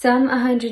Psalm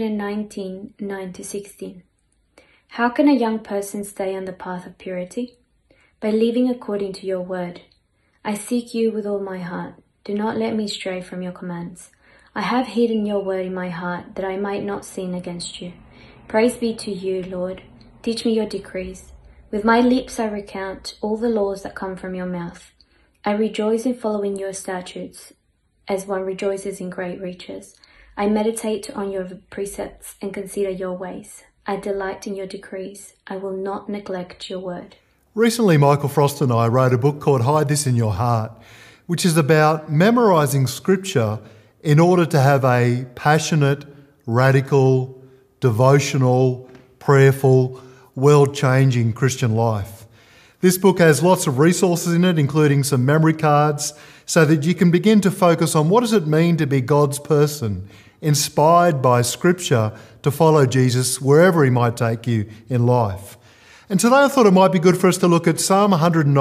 119, 9-16. How can a young person stay on the path of purity? By living according to your word. I seek you with all my heart. Do not let me stray from your commands. I have hidden your word in my heart, that I might not sin against you. Praise be to you, Lord. Teach me your decrees. With my lips I recount all the laws that come from your mouth. I rejoice in following your statutes, as one rejoices in great riches. I meditate on your precepts and consider your ways. I delight in your decrees. I will not neglect your word. Recently, Michael Frost and I wrote a book called Hide This in Your Heart, which is about memorising scripture in order to have a passionate, radical, devotional, prayerful, world-changing Christian life. This book has lots of resources in it, including some memory cards, so that you can begin to focus on what does it mean to be God's person, inspired by Scripture to follow Jesus wherever he might take you in life. And today I thought it might be good for us to look at Psalm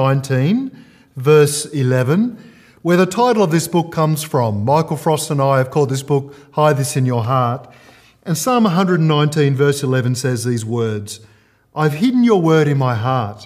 119, verse 11, where the title of this book comes from. Michael Frost and I have called this book Hide This in Your Heart. And Psalm 119, verse 11 says these words, I've hidden your word in my heart,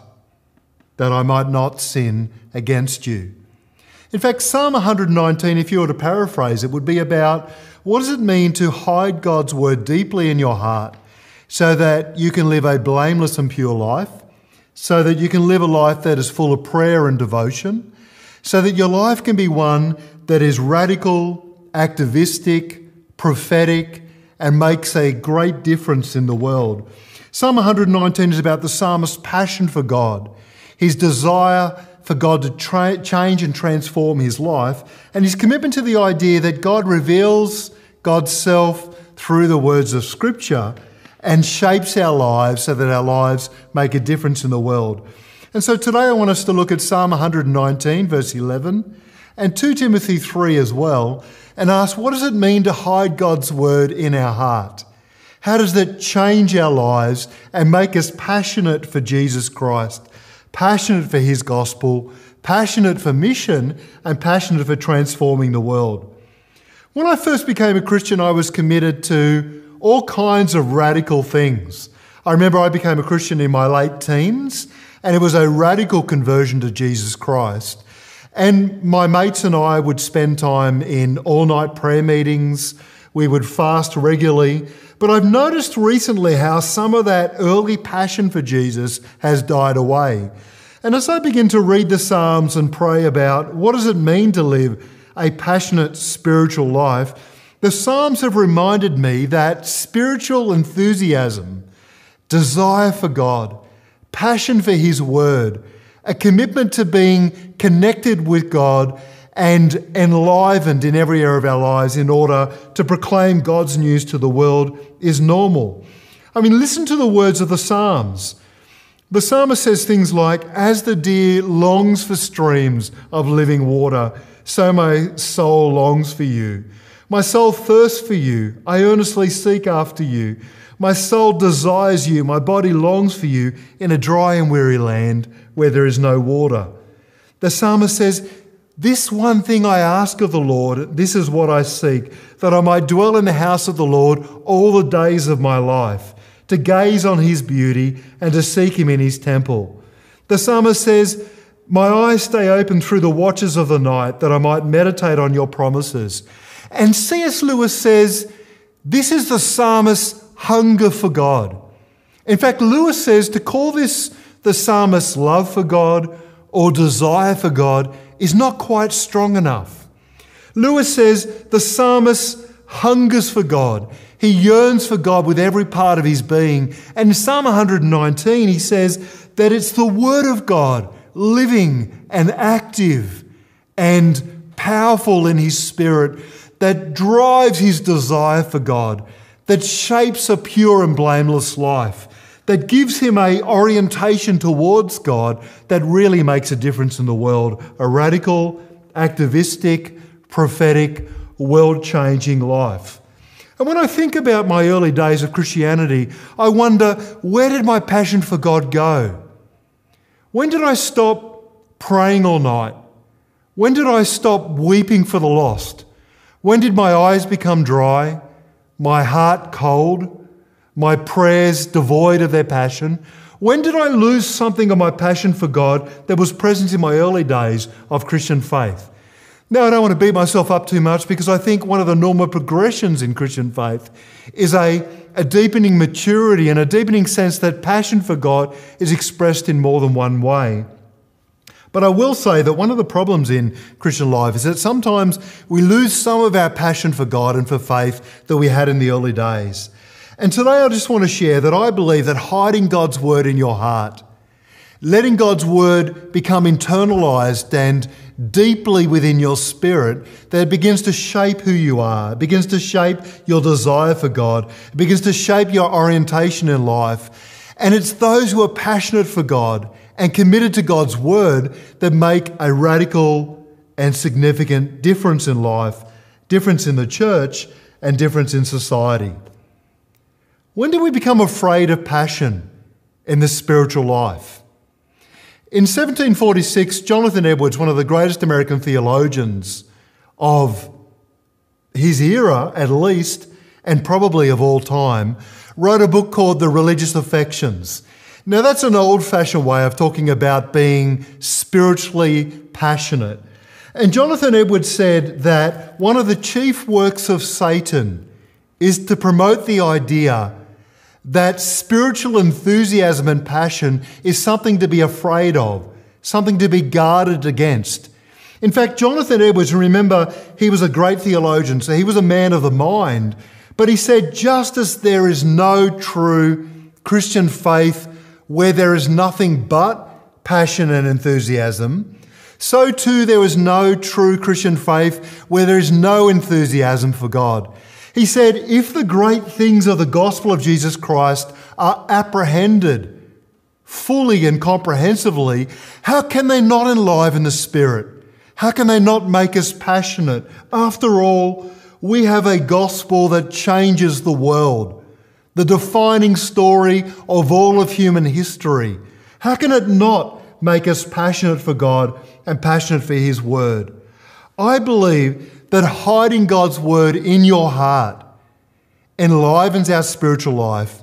that I might not sin against you. In fact, Psalm 119, if you were to paraphrase it, would be about what does it mean to hide God's word deeply in your heart so that you can live a blameless and pure life, so that you can live a life that is full of prayer and devotion, so that your life can be one that is radical, activistic, prophetic, and makes a great difference in the world. Psalm 119 is about the psalmist's passion for God, his desire for God to change and transform his life, and his commitment to the idea that God reveals God's self through the words of Scripture and shapes our lives so that our lives make a difference in the world. And so today I want us to look at Psalm 119, verse 11, and 2 Timothy 3 as well, and ask what does it mean to hide God's word in our heart? How does that change our lives and make us passionate for Jesus Christ? Passionate for his gospel, passionate for mission, and passionate for transforming the world. When I first became a Christian, I was committed to all kinds of radical things. I remember I became a Christian in my late teens, and it was a radical conversion to Jesus Christ. And my mates and I would spend time in all-night prayer meetings. We would fast regularly. But I've noticed recently how some of that early passion for Jesus has died away. And as I begin to read the Psalms and pray about what does it mean to live a passionate spiritual life, the Psalms have reminded me that spiritual enthusiasm, desire for God, passion for his word, a commitment to being connected with God and enlivened in every area of our lives in order to proclaim God's news to the world is normal. I mean, listen to the words of the Psalms. The psalmist says things like, as the deer longs for streams of living water, so my soul longs for you. My soul thirsts for you. I earnestly seek after you. My soul desires you. My body longs for you in a dry and weary land where there is no water. The psalmist says, this one thing I ask of the Lord, this is what I seek, that I might dwell in the house of the Lord all the days of my life, to gaze on his beauty and to seek him in his temple. The psalmist says, my eyes stay open through the watches of the night, that I might meditate on your promises. And C.S. Lewis says, this is the psalmist's hunger for God. In fact, Lewis says to call this the psalmist's love for God or desire for God is not quite strong enough. Lewis says the psalmist hungers for God. He yearns for God with every part of his being. And in Psalm 119, he says that it's the word of God, living and active and powerful in his spirit, that drives his desire for God, that shapes a pure and blameless life, that gives him an orientation towards God that really makes a difference in the world, a radical, activistic, prophetic, world-changing life. And when I think about my early days of Christianity, I wonder, where did my passion for God go? When did I stop praying all night? When did I stop weeping for the lost? When did my eyes become dry? my heart cold, my prayers devoid of their passion? When did I lose something of my passion for God that was present in my early days of Christian faith? Now, I don't want to beat myself up too much, because I think one of the normal progressions in Christian faith is a deepening maturity and a deepening sense that passion for God is expressed in more than one way. But I will say that one of the problems in Christian life is that sometimes we lose some of our passion for God and for faith that we had in the early days. And today I just want to share that I believe that hiding God's word in your heart, letting God's word become internalized and deeply within your spirit, that it begins to shape who you are, it begins to shape your desire for God, it begins to shape your orientation in life. And it's those who are passionate for God and committed to God's word that make a radical and significant difference in life, difference in the church, and difference in society. When do we become afraid of passion in the spiritual life? In 1746, Jonathan Edwards, one of the greatest American theologians of his era, at least, and probably of all time, wrote a book called The Religious Affections. Now, that's an old-fashioned way of talking about being spiritually passionate. And Jonathan Edwards said that one of the chief works of Satan is to promote the idea that spiritual enthusiasm and passion is something to be afraid of, something to be guarded against. In fact, Jonathan Edwards, remember, he was a great theologian, so he was a man of the mind, but he said, just as there is no true Christian faith where there is nothing but passion and enthusiasm, so too there is no true Christian faith where there is no enthusiasm for God. He said, if the great things of the gospel of Jesus Christ are apprehended fully and comprehensively, how can they not enliven the spirit? How can they not make us passionate? After all, we have a gospel that changes the world, the defining story of all of human history. How can it not make us passionate for God and passionate for His word? I believe that hiding God's word in your heart enlivens our spiritual life,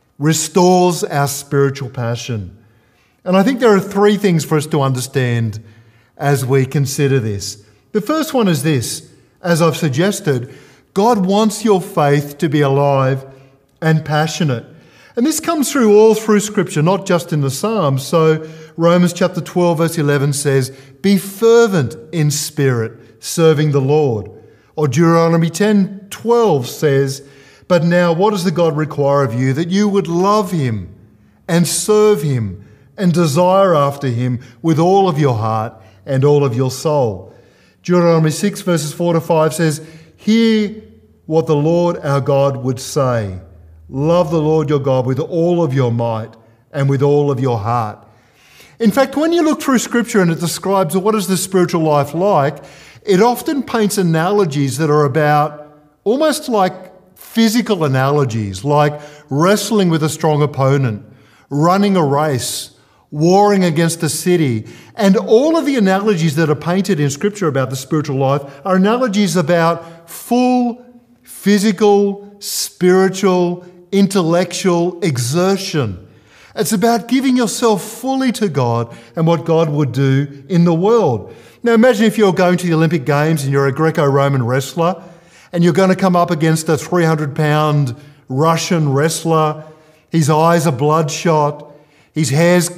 restores our spiritual passion. And I think there are three things for us to understand as we consider this. The first one is this: as I've suggested, God wants your faith to be alive and passionate. And this comes through all through Scripture, not just in the Psalms. So Romans chapter 12 verse 11 says, be fervent in spirit, serving the Lord. Or Deuteronomy 10:12 says, but now what does the God require of you? That you would love Him and serve Him and desire after Him with all of your heart and all of your soul. Deuteronomy 6 verses 4-5 says, hear what the Lord our God would say. Love the Lord your God with all of your might and with all of your heart. In fact, when you look through Scripture and it describes what is the spiritual life like, it often paints analogies that are about almost like physical analogies, like wrestling with a strong opponent, running a race, warring against a city. And all of the analogies that are painted in Scripture about the spiritual life are analogies about full physical, spiritual, intellectual exertion. It's about giving yourself fully to God and what God would do in the world. Now imagine if you're going to the Olympic Games and you're a Greco-Roman wrestler and you're going to come up against a 300-pound Russian wrestler. His eyes are bloodshot. His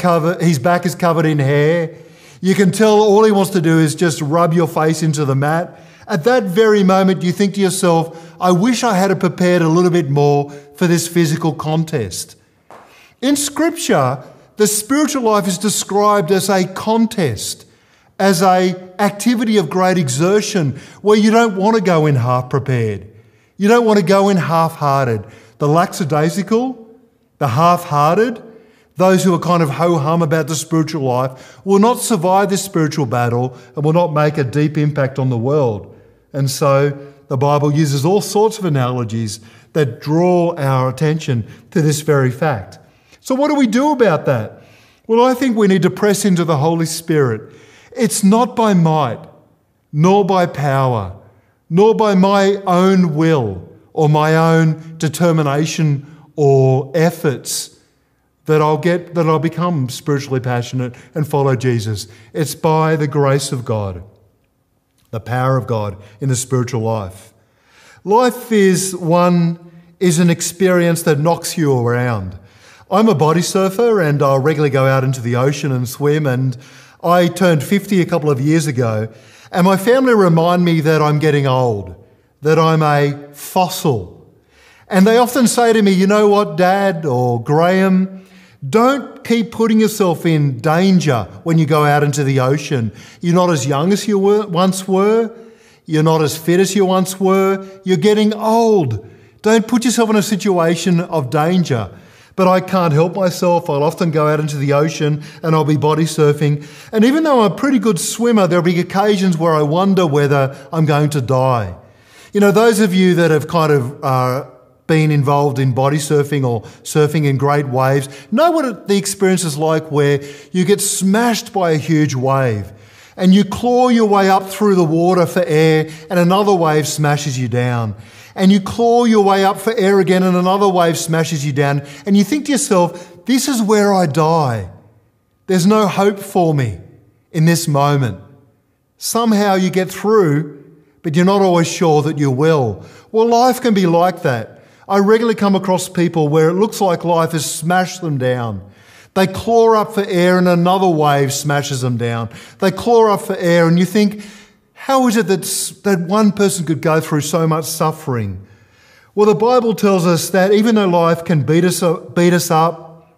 back is covered in hair. You can tell all he wants to do is just rub your face into the mat. At that very moment, you think to yourself, I wish I had prepared a little bit more for this physical contest. In Scripture, the spiritual life is described as a contest, as an activity of great exertion where you don't want to go in half prepared. You don't want to go in half-hearted. The lackadaisical, the half-hearted, those who are kind of ho-hum about the spiritual life will not survive this spiritual battle and will not make a deep impact on the world. And so the Bible uses all sorts of analogies that draw our attention to this very fact. So what do we do about that? Well, I think we need to press into the Holy Spirit. It's not by might, nor by power, nor by my own will or my own determination or efforts that I'll become spiritually passionate and follow Jesus. It's by the grace of God, the power of God in the spiritual life. Life is an experience that knocks you around. I'm a body surfer and I regularly go out into the ocean and swim, and I turned 50 a couple of years ago, and my family remind me that I'm getting old, that I'm a fossil. And they often say to me, you know what, Dad or Graham, don't keep putting yourself in danger when you go out into the ocean. You're not as young as you once were. You're not as fit as you once were. You're getting old. Don't put yourself in a situation of danger. But I can't help myself. I'll often go out into the ocean and I'll be body surfing. And even though I'm a pretty good swimmer, there'll be occasions where I wonder whether I'm going to die. You know, those of you that have kind of been involved in body surfing or surfing in great waves know what the experience is like, where you get smashed by a huge wave and you claw your way up through the water for air and another wave smashes you down. And you claw your way up for air again and another wave smashes you down. And you think to yourself, this is where I die. There's no hope for me in this moment. Somehow you get through, but you're not always sure that you will. Well, life can be like that. I regularly come across people where it looks like life has smashed them down. They claw up for air and another wave smashes them down. They claw up for air and you think, how is it that one person could go through so much suffering? Well, the Bible tells us that even though life can beat us up,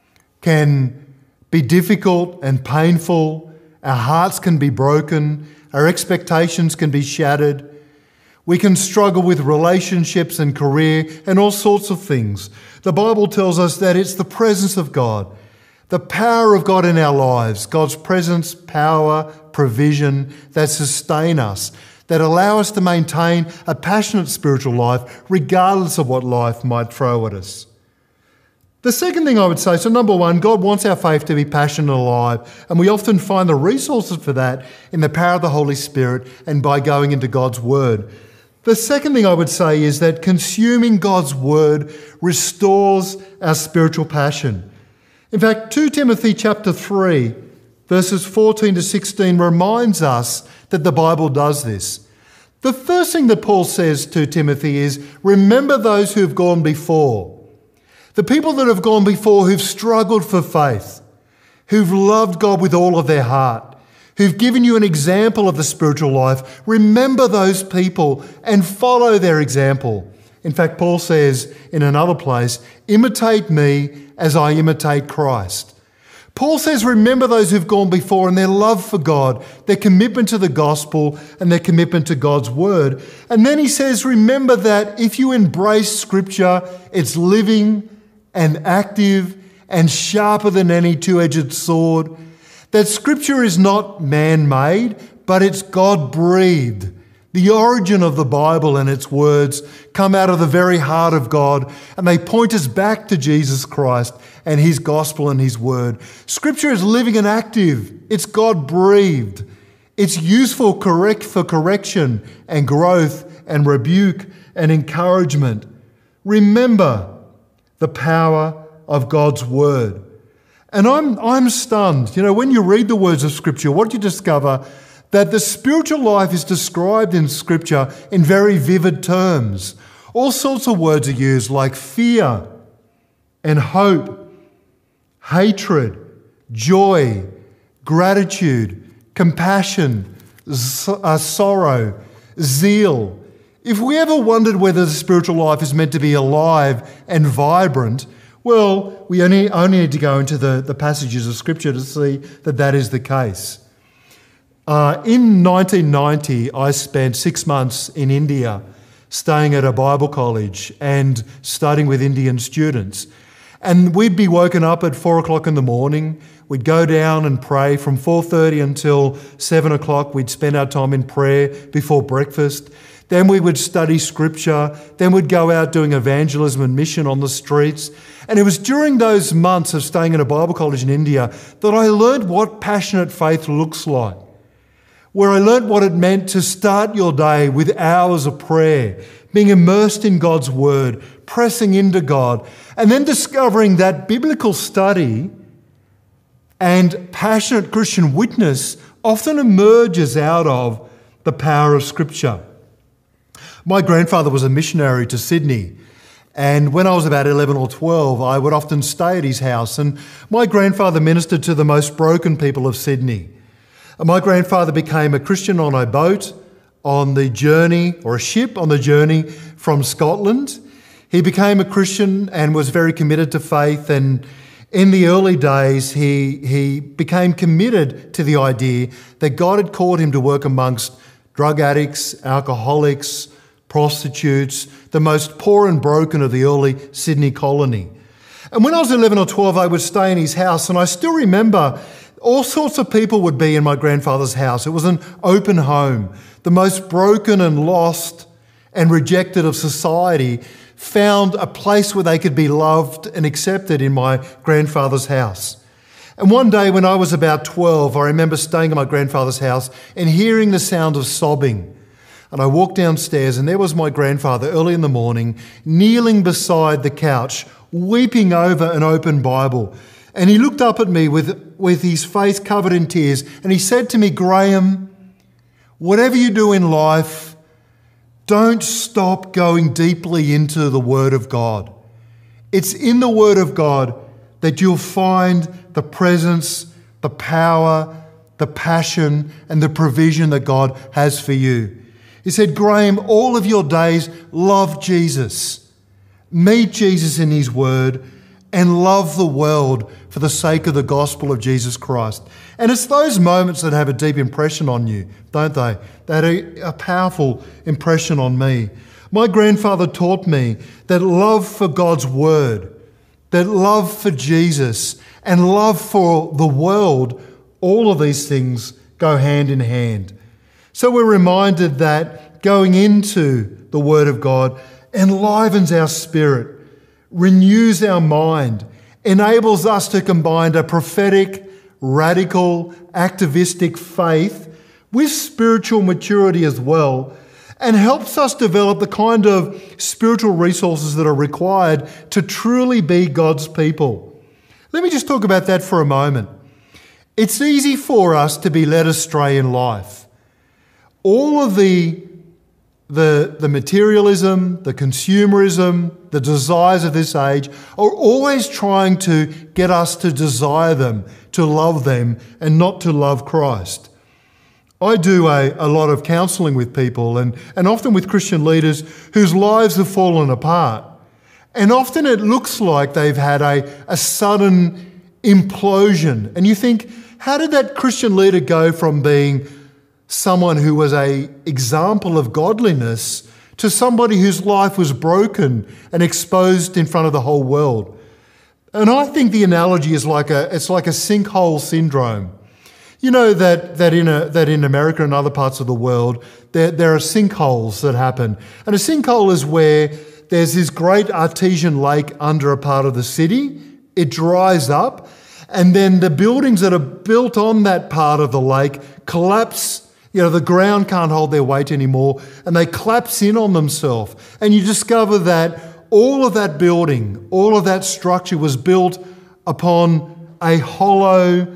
can be difficult and painful, our hearts can be broken, our expectations can be shattered, we can struggle with relationships and career and all sorts of things. The Bible tells us that it's the presence of God, the power of God in our lives, God's presence, power, provision that sustain us, that allow us to maintain a passionate spiritual life regardless of what life might throw at us. The second thing I would say, so number one, God wants our faith to be passionate and alive, and we often find the resources for that in the power of the Holy Spirit and by going into God's Word. The second thing I would say is that consuming God's Word restores our spiritual passion. In fact, 2 Timothy chapter 3, verses 14 to 16 reminds us that the Bible does this. The first thing that Paul says to Timothy is, remember those who have gone before. The people that have gone before, who've struggled for faith, who've loved God with all of their heart, who've given you an example of the spiritual life. Remember those people and follow their example. In fact, Paul says in another place, imitate me as I imitate Christ. Paul says, remember those who've gone before and their love for God, their commitment to the gospel and their commitment to God's word. And then he says, remember that if you embrace Scripture, it's living and active and sharper than any two-edged sword. That Scripture is not man-made, but it's God-breathed. The origin of the Bible and its words come out of the very heart of God, and they point us back to Jesus Christ and His gospel and His word. Scripture is living and active. It's God-breathed. It's useful for correction and growth and rebuke and encouragement. Remember the power of God's word. And I'm stunned. You know, when you read the words of Scripture, what do you discover? That the spiritual life is described in Scripture in very vivid terms. All sorts of words are used like fear and hope, hatred, joy, gratitude, compassion, sorrow, zeal. If we ever wondered whether the spiritual life is meant to be alive and vibrant, well, we only need to go into the passages of Scripture to see that that is the case. In 1990, I spent 6 months in India staying at a Bible college and studying with Indian students. And we'd be woken up at 4 o'clock in the morning. We'd go down and pray from 4:30 until 7 o'clock. We'd spend our time in prayer before breakfast. Then we would study Scripture. Then we'd go out doing evangelism and mission on the streets. And it was during those months of staying at a Bible college in India that I learned what passionate faith looks like, where I learnt what it meant to start your day with hours of prayer, being immersed in God's Word, pressing into God, and then discovering that biblical study and passionate Christian witness often emerges out of the power of Scripture. My grandfather was a missionary to Sydney, and when I was about 11 or 12, I would often stay at his house, and my grandfather ministered to the most broken people of Sydney. My grandfather became a Christian on a boat on the journey, or a ship on the journey from Scotland. He became a Christian and was very committed to faith, and in the early days he became committed to the idea that God had called him to work amongst drug addicts, alcoholics, prostitutes, the most poor and broken of the early Sydney colony. And when I was 11 or 12, I would stay in his house, and I still remember all sorts of people would be in my grandfather's house. It was an open home. The most broken and lost and rejected of society found a place where they could be loved and accepted in my grandfather's house. And one day when I was about 12, I remember staying at my grandfather's house and hearing the sound of sobbing. And I walked downstairs, and there was my grandfather early in the morning, kneeling beside the couch, weeping over an open Bible. And he looked up at me with his face covered in tears, and he said to me, "Graham, whatever you do in life, don't stop going deeply into the Word of God. It's in the Word of God that you'll find the presence, the power, the passion, and the provision that God has for you." He said, "Graham, all of your days, love Jesus. Meet Jesus in His Word and love the world for the sake of the gospel of Jesus Christ." And it's those moments that have a deep impression on you, don't they? They had a powerful impression on me. My grandfather taught me that love for God's Word, that love for Jesus, and love for the world, all of these things go hand in hand. So we're reminded that going into the Word of God enlivens our spirit, renews our mind, enables us to combine a prophetic, radical, activistic faith with spiritual maturity as well, and helps us develop the kind of spiritual resources that are required to truly be God's people. Let me just talk about that for a moment. It's easy for us to be led astray in life. All of the materialism, the consumerism, the desires of this age are always trying to get us to desire them, to love them, and not to love Christ. I do a lot of counselling with people and often with Christian leaders whose lives have fallen apart. And often it looks like they've had a sudden implosion. And you think, how did that Christian leader go from being someone who was an example of godliness to somebody whose life was broken and exposed in front of the whole world? And I think the analogy is like a sinkhole syndrome. You know that in America and other parts of the world, there are sinkholes that happen. And a sinkhole is where there's this great artesian lake under a part of the city. It dries up, and then the buildings that are built on that part of the lake collapse. You know, the ground can't hold their weight anymore, and they collapse in on themselves. And you discover that all of that building, all of that structure was built upon a hollow,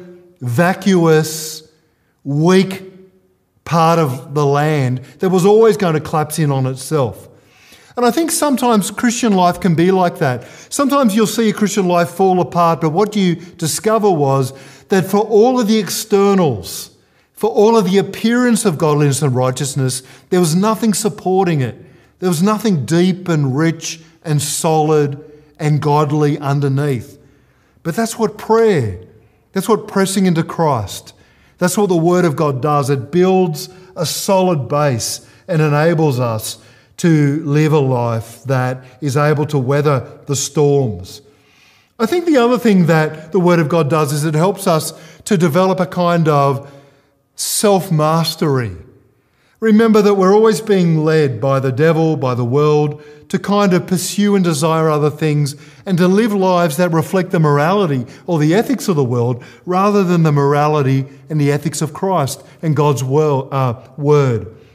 vacuous, weak part of the land that was always going to collapse in on itself. And I think sometimes Christian life can be like that. Sometimes you'll see a Christian life fall apart, but what you discover was that for all of the externals, for all of the appearance of godliness and righteousness, there was nothing supporting it. There was nothing deep and rich and solid and godly underneath. But that's what prayer, that's what pressing into Christ, that's what the Word of God does. It builds a solid base and enables us to live a life that is able to weather the storms. I think the other thing that the Word of God does is it helps us to develop a kind of self-mastery. Remember that we're always being led by the devil, by the world, to kind of pursue and desire other things and to live lives that reflect the morality or the ethics of the world rather than the morality and the ethics of Christ and God's word.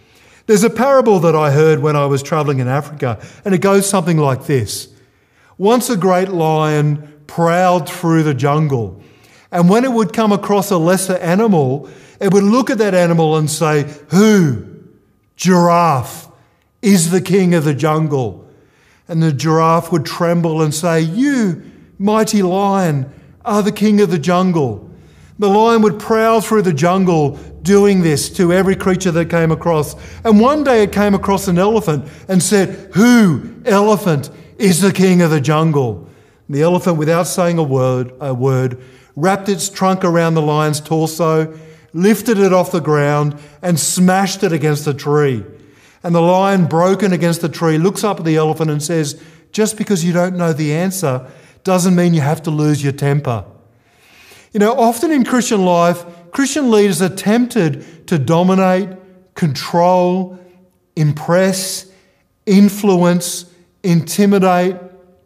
There's a parable that I heard when I was travelling in Africa, and it goes something like this. Once a great lion prowled through the jungle, and when it would come across a lesser animal, it would look at that animal and say, "Who? Giraffe is the king of the jungle." And the giraffe would tremble and say, "You, mighty lion, are the king of the jungle." The lion would prowl through the jungle doing this to every creature that came across. And one day it came across an elephant and said, "Who, elephant, is the king of the jungle?" The elephant, without saying a word, wrapped its trunk around the lion's torso, lifted it off the ground and smashed it against a tree. And the lion, broken against the tree, looks up at the elephant and says, "Just because you don't know the answer doesn't mean you have to lose your temper." You know, often in Christian life, Christian leaders are tempted to dominate, control, impress, influence, intimidate,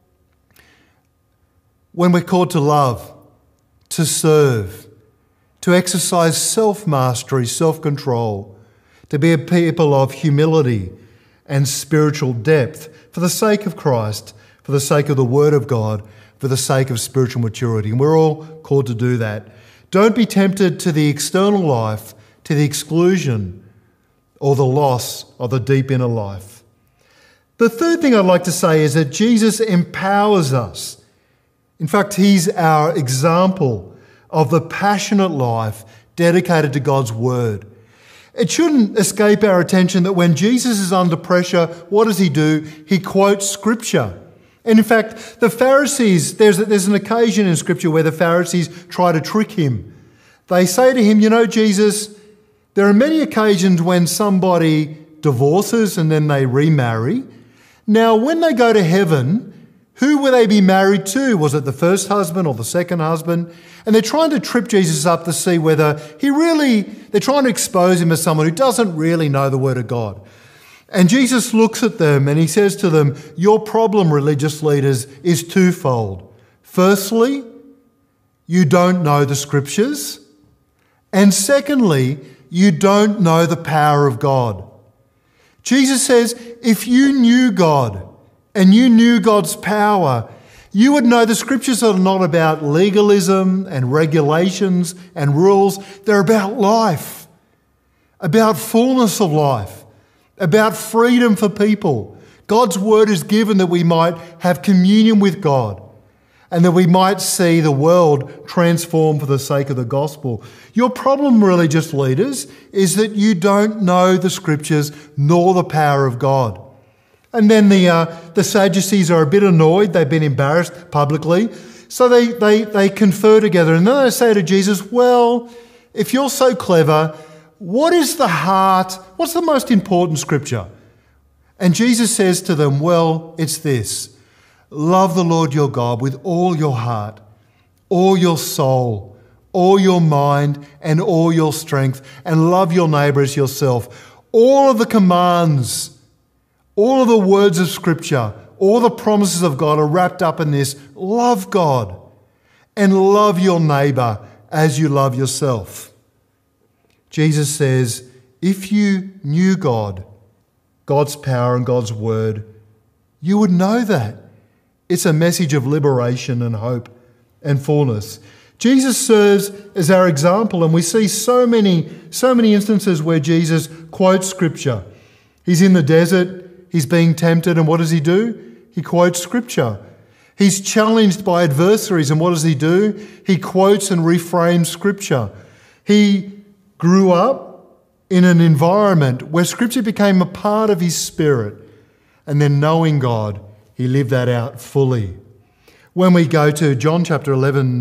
when we're called to love, to serve, to exercise self-mastery, self-control, to be a people of humility and spiritual depth for the sake of Christ, for the sake of the Word of God, for the sake of spiritual maturity. And we're all called to do that. Don't be tempted to the external life, to the exclusion or the loss of the deep inner life. The third thing I'd like to say is that Jesus empowers us. In fact, he's our example of the passionate life dedicated to God's Word. It shouldn't escape our attention that when Jesus is under pressure, what does he do? He quotes Scripture. And in fact, the Pharisees, there's an occasion in Scripture where the Pharisees try to trick him. They say to him, "You know, Jesus, there are many occasions when somebody divorces and then they remarry. Now, when they go to heaven, who will they be married to? Was it the first husband or the second husband?" And they're trying to trip Jesus up to see whether they're trying to expose him as someone who doesn't really know the Word of God. And Jesus looks at them and he says to them, "Your problem, religious leaders, is twofold. Firstly, you don't know the Scriptures. And secondly, you don't know the power of God." Jesus says, if you knew God and you knew God's power, you would know the Scriptures are not about legalism and regulations and rules. They're about life, about fullness of life, about freedom for people. God's Word is given that we might have communion with God and that we might see the world transformed for the sake of the gospel. Your problem, religious leaders, is that you don't know the Scriptures nor the power of God. And then the Sadducees are a bit annoyed. They've been embarrassed publicly. So they confer together and then they say to Jesus, "Well, if you're so clever, what's the most important Scripture?" And Jesus says to them, "Well, it's this. Love the Lord your God with all your heart, all your soul, all your mind, and all your strength, and love your neighbour as yourself." All of the commands, all of the words of Scripture, all the promises of God are wrapped up in this. Love God and love your neighbour as you love yourself. Jesus says, if you knew God, God's power and God's Word, you would know that. It's a message of liberation and hope and fullness. Jesus serves as our example, and we see so many instances where Jesus quotes Scripture. He's in the desert, he's being tempted, and what does he do? He quotes Scripture. He's challenged by adversaries, and what does he do? He quotes and reframes Scripture. He grew up in an environment where Scripture became a part of his spirit, and then knowing God, he lived that out fully. When we go to John chapter 11,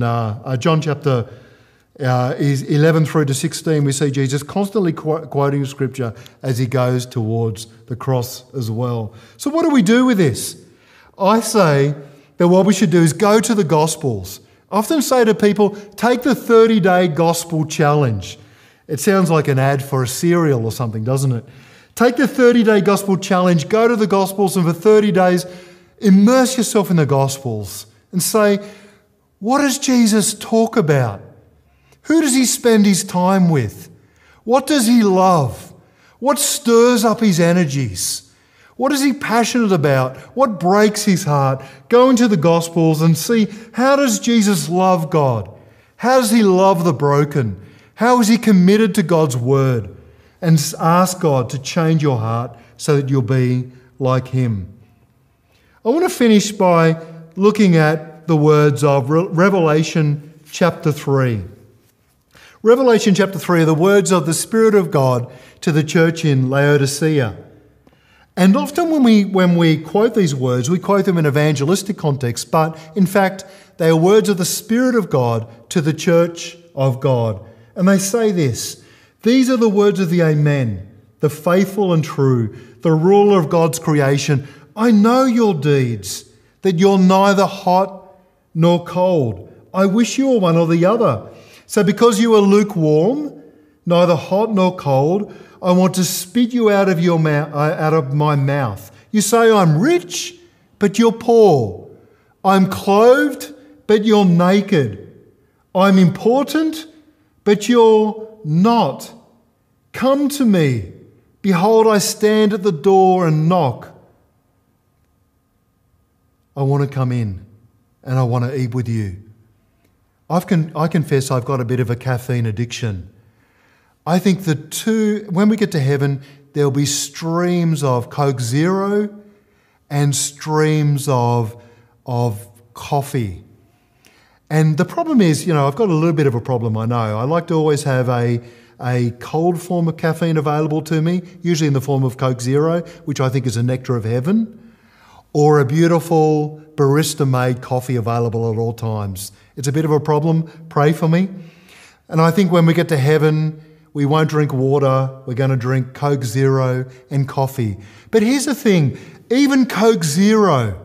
is 11 through to 16, we see Jesus constantly quoting Scripture as he goes towards the cross as well. So what do we do with this? I say that what we should do is go to the Gospels. I often say to people, take the 30-day Gospel challenge. It sounds like an ad for a cereal or something, doesn't it? Take the 30-day Gospel challenge, go to the Gospels, and for 30 days, immerse yourself in the Gospels and say, what does Jesus talk about? Who does he spend his time with? What does he love? What stirs up his energies? What is he passionate about? What breaks his heart? Go into the Gospels and see, how does Jesus love God? How does he love the broken? How is he committed to God's word? And ask God to change your heart so that you'll be like him. I want to finish by looking at the words of Revelation chapter 3. Revelation chapter 3 are the words of the Spirit of God to the church in Laodicea. And often when we quote these words, we quote them in evangelistic context, but in fact, they are words of the Spirit of God to the church of God. And they say this: these are the words of the Amen, the faithful and true, the ruler of God's creation. I know your deeds, that you're neither hot nor cold. I wish you were one or the other. So because you are lukewarm, neither hot nor cold, I want to spit you out of my mouth. You say, I'm rich, but you're poor. I'm clothed, but you're naked. I'm important, but you're not. Come to me. Behold, I stand at the door and knock. I want to come in and I want to eat with you. I confess I've got a bit of a caffeine addiction. I think when we get to heaven, there'll be streams of Coke Zero and streams of coffee. And the problem is, I've got a little bit of a problem, I know. I like to always have a cold form of caffeine available to me, usually in the form of Coke Zero, which I think is a nectar of heaven, or a beautiful barista-made coffee available at all times. It's a bit of a problem. Pray for me. And I think when we get to heaven, we won't drink water. We're going to drink Coke Zero and coffee. But here's the thing. Even Coke Zero,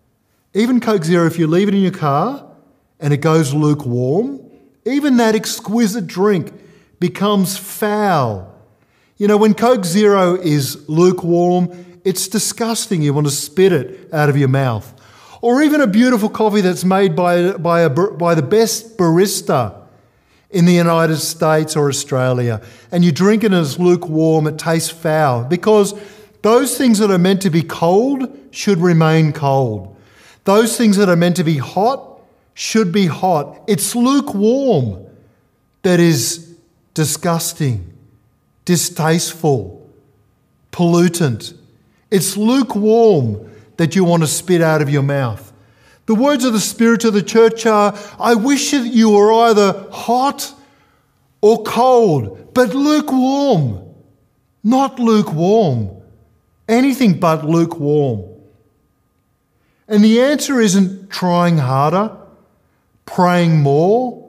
if you leave it in your car and it goes lukewarm, even that exquisite drink becomes foul. When Coke Zero is lukewarm, it's disgusting. You want to spit it out of your mouth. Or even a beautiful coffee that's made by the best barista in the United States or Australia, and you drink it and it's lukewarm, it tastes foul, because those things that are meant to be cold should remain cold. Those things that are meant to be hot should be hot. It's lukewarm that is disgusting, distasteful, pollutant. It's lukewarm that you want to spit out of your mouth. The words of the Spirit to the church are, I wish that you were either hot or cold, but lukewarm. Not lukewarm. Anything but lukewarm. And the answer isn't trying harder, praying more,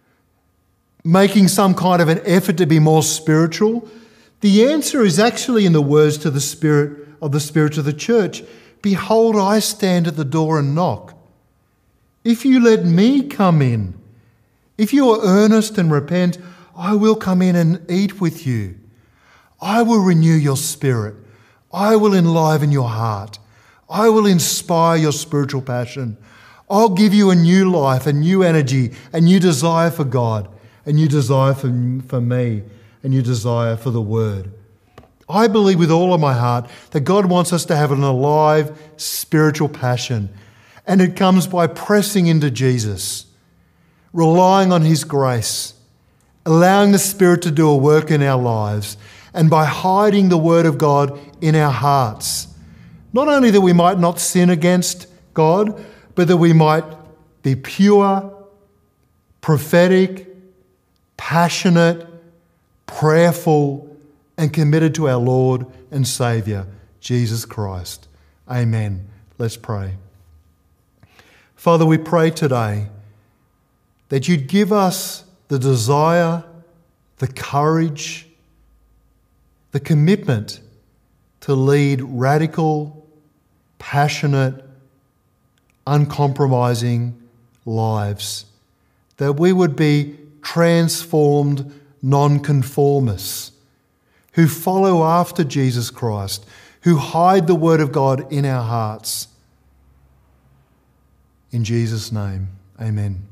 making some kind of an effort to be more spiritual. The answer is actually in the words to the Spirit of the church. Behold, I stand at the door and knock. If you let me come in, if you are earnest and repent, I will come in and eat with you. I will renew your spirit. I will enliven your heart. I will inspire your spiritual passion. I'll give you a new life, a new energy, a new desire for God, a new desire for me, a new desire for the Word. I believe with all of my heart that God wants us to have an alive spiritual passion, and it comes by pressing into Jesus, relying on His grace, allowing the Spirit to do a work in our lives, and by hiding the Word of God in our hearts. Not only that we might not sin against God, but that we might be pure, prophetic, passionate, prayerful, and committed to our Lord and Saviour, Jesus Christ. Amen. Let's pray. Father, we pray today that you'd give us the desire, the courage, the commitment to lead radical, passionate, uncompromising lives, that we would be transformed nonconformists who follow after Jesus Christ, who hide the Word of God in our hearts. In Jesus' name, amen.